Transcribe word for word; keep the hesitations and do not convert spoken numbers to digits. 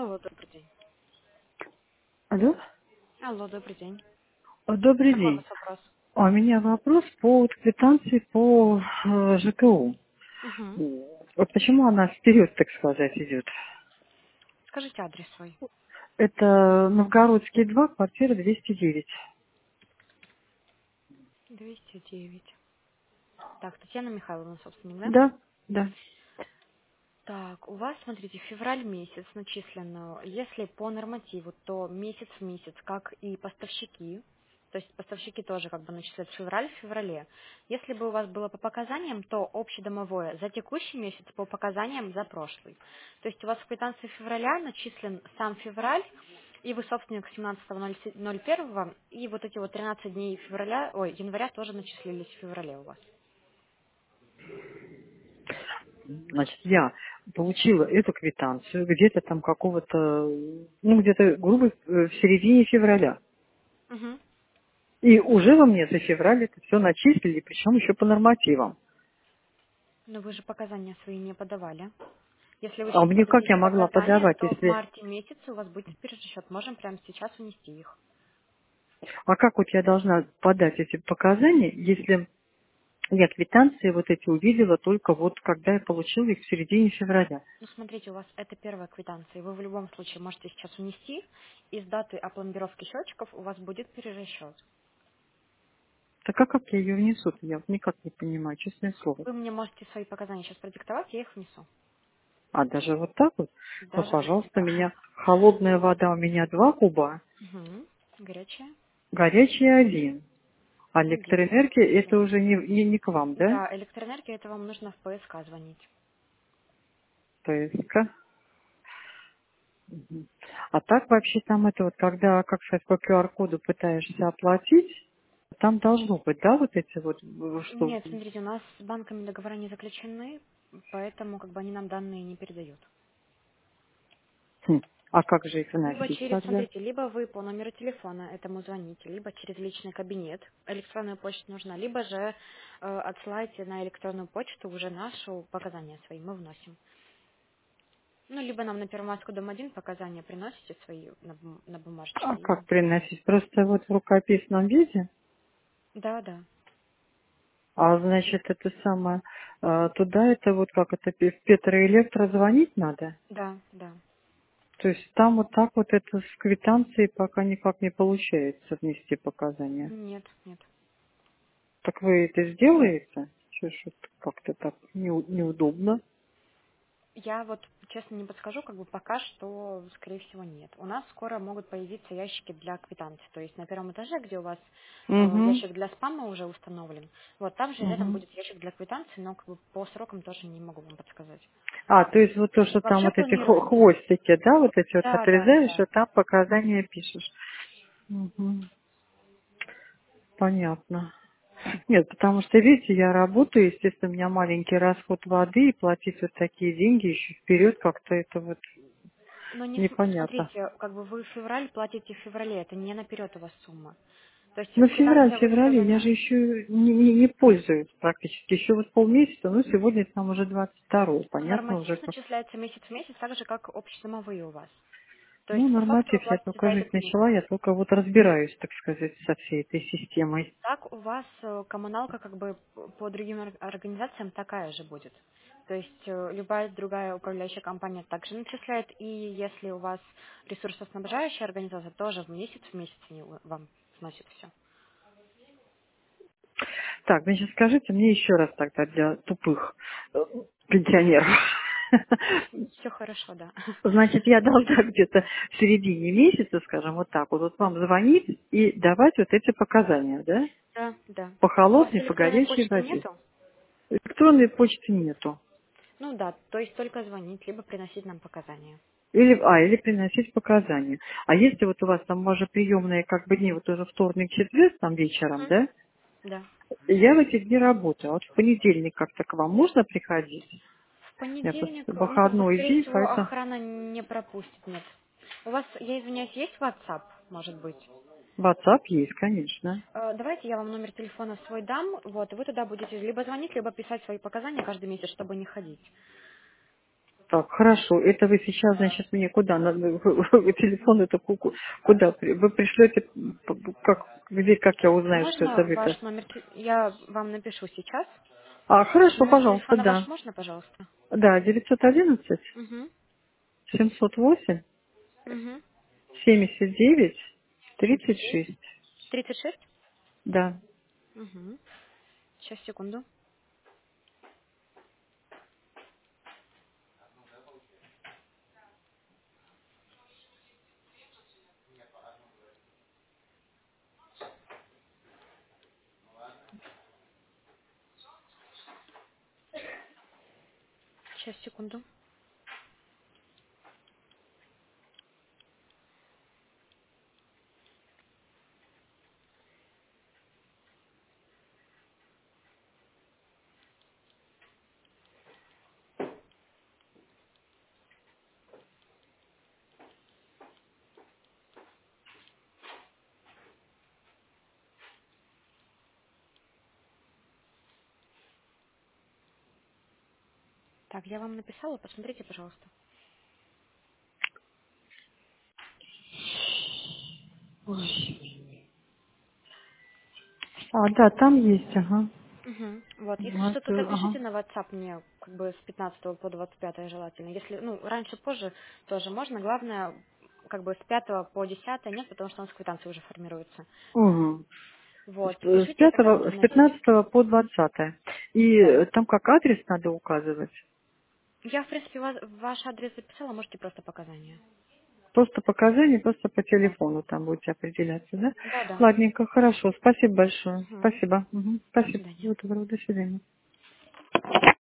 Алло, добрый день. Алло. Алло, добрый день. Э, Добрый Какой у день. вас вопрос? А У меня вопрос по вот квитанции по э, ЖКУ. Угу. М, Вот почему она вперед, так сказать, идет? Скажите адрес свой. Это Новгородский два, квартира двести девять. двести девять. Так, Татьяна Михайловна, собственно, да? Да, да. Так, у вас, смотрите, февраль месяц начислен. Если по нормативу, то месяц в месяц, как и поставщики. То есть поставщики тоже как бы начисляют февраль в феврале. Если бы у вас было по показаниям, то общедомовое за текущий месяц по показаниям за прошлый. То есть у вас в квитанции февраля начислен сам февраль, и вы собственник семнадцатого ноль первого, и вот эти вот тринадцать дней февраля, ой, января тоже начислились в феврале у вас. Значит, я получила эту квитанцию где-то там какого-то, ну, где-то, грубо, э, в середине февраля. Угу. И уже во мне за февраль это все начислили, причем еще по нормативам. Но вы же показания свои не подавали. Если вы А сейчас мне как подадите я могла показания, подавать, то в если... марте месяце у вас будет перерасчет. Можем прямо сейчас унести их. А как вот я должна подать эти показания, если я квитанции вот эти увидела только вот когда я получила их в середине февраля? Ну, смотрите, у вас это первая квитанция. и Вы в любом случае можете сейчас унести, и с даты опломбировки счетчиков у вас будет перерасчет. Так а как я ее внесу? Я вот никак не понимаю, честное слово. Вы мне можете свои показания сейчас продиктовать, я их внесу. А даже вот так вот? Ну, Даже если пожалуйста, у да. меня холодная вода, у меня два куба, Угу. Горячая. горячая один. А Один. электроэнергия это Один. уже не, не, не к вам, да? Да, электроэнергия, это вам нужно в ПСК звонить. ПСК. Мгм. А так вообще там это вот, когда, как сказать, по Q R-коду пытаешься оплатить, там должно быть, да, вот эти вот, э, что... Нет, смотрите, у нас с банками договора не заключены, поэтому как бы они нам данные не передают. Хм, а как же их Либо выносить через, тогда? смотрите, либо вы по номеру телефона этому звоните, либо через личный кабинет, электронная почта нужна, либо же э, отсылайте на электронную почту уже нашу показания свои, мы вносим. Ну, либо нам на Первомайскую, дом один показания приносите свои на, бум- на А бумажечке. И... как приносить? Просто вот в рукописном виде? Да, да, А значит, это самое, э, туда это вот как это, в Петроэлектро звонить надо? да, да. То есть там вот так вот это с квитанцией пока никак не получается внести показания. Нет, нет. Так вы это сделаете? Что ж это как-то так неу- неудобно. Я вот честно не подскажу, как бы пока что, скорее всего, нет. У нас скоро могут появиться ящики для квитанций. То есть на первом этаже, где у вас э, Угу, ящик для спама уже установлен, вот там же рядом угу. будет ящик для квитанций, но как бы по срокам тоже не могу вам подсказать. А, то есть вот то, что там Вообще вот эти хво- планируем. хвостики, да, вот эти вот Да, да, отрезаешь, да. а там показания пишешь. Мгм. Понятно. Нет, потому что, видите, я работаю, естественно, у меня маленький расход воды, и платить вот такие деньги еще вперед как-то это вот Но не см- непонятно. смотрите, как бы вы в февраль платите в феврале, это не наперед у вас сумма. То есть Ну, в февраль, квитанции вы феврале, я сказали. же еще не, не, не пользуюсь практически, еще вот полмесяца, ну, сегодня там уже двадцать второе, понятно уже Норматив как. начисляется месяц в месяц, так же, как общедомовые у вас. То Ну, есть по факту вы норматив, я платите за только жить этот месяц. начала, я только вот разбираюсь, так сказать, со всей этой системой. Так у вас э, коммуналка как бы п- по другим ор- организациям такая же будет. То есть э, любая другая управляющая компания также начисляет, и если у вас ресурсоснабжающая организация, тоже в месяц в месяц они у- вам сносит все. Так, значит, скажите мне еще раз тогда для тупых э, пенсионеров. Все хорошо, да. Значит, я должна где-то в середине месяца, скажем, вот так вот, вот вам звонить и давать вот эти показания, да? Да, да. По У вас холодной, по электронной горячей почты воде. нету? Электронной почты нету. Ну да, то есть только звонить, либо приносить нам показания. Или, а, или приносить показания. А если вот у вас там, может, приемные как бы дни, вот уже вторник, четверг, там вечером, Мгм. да? Да. Я в эти дни работаю. А вот в понедельник как-то к вам можно приходить? В У меня просто понедельник, ну, как бы, выходной скорее день, всего, поэтому... охрана не пропустит, нет. У вас, я извиняюсь, есть WhatsApp, может быть? WhatsApp есть, конечно. Э, Давайте я вам номер телефона свой дам, вот, и вы туда будете либо звонить, либо писать свои показания каждый месяц, чтобы не ходить. Так, хорошо. Это вы сейчас, значит, мне куда? На, вы- вы- телефон это ку- ку- куда? при- Вы пришлете, п- п- как, где, как я узнаю, что это Можно вы-то? ваш номер? те- Я вам напишу сейчас. А, хорошо, Номер пожалуйста, телефона ваш да. можно, пожалуйста? Да, девятьсот одиннадцать Угу. семьсот восемь Угу. семьдесят девять семьдесят тридцать девять. шесть. Тридцать шесть? Да. Угу. Сейчас, секунду. Сейчас, секунду. Так, я вам написала, посмотрите, пожалуйста. А, да, там есть, ага. Угу. Вот, если Вот, что-то, э, то ага. пишите на WhatsApp мне, как бы с пятнадцатого по двадцать пятое желательно. Если, ну, раньше, позже тоже можно. Главное, как бы с пятого по десятое нет, потому что у нас квитанции уже формируются. Угу. С, Вот, э, с пишите, я тогда в пятого, с интернете. пятнадцатого по двадцатое. И Да. э, там как адрес надо указывать? Я, в принципе, ва- ваш адрес записала, можете просто показания. Просто показания, просто по Да. телефону там будете определяться, да? Да, да. Ладненько, хорошо. Спасибо большое. Угу. Спасибо. Мгм. До Спасибо. свидания. Всего доброго. До свидания.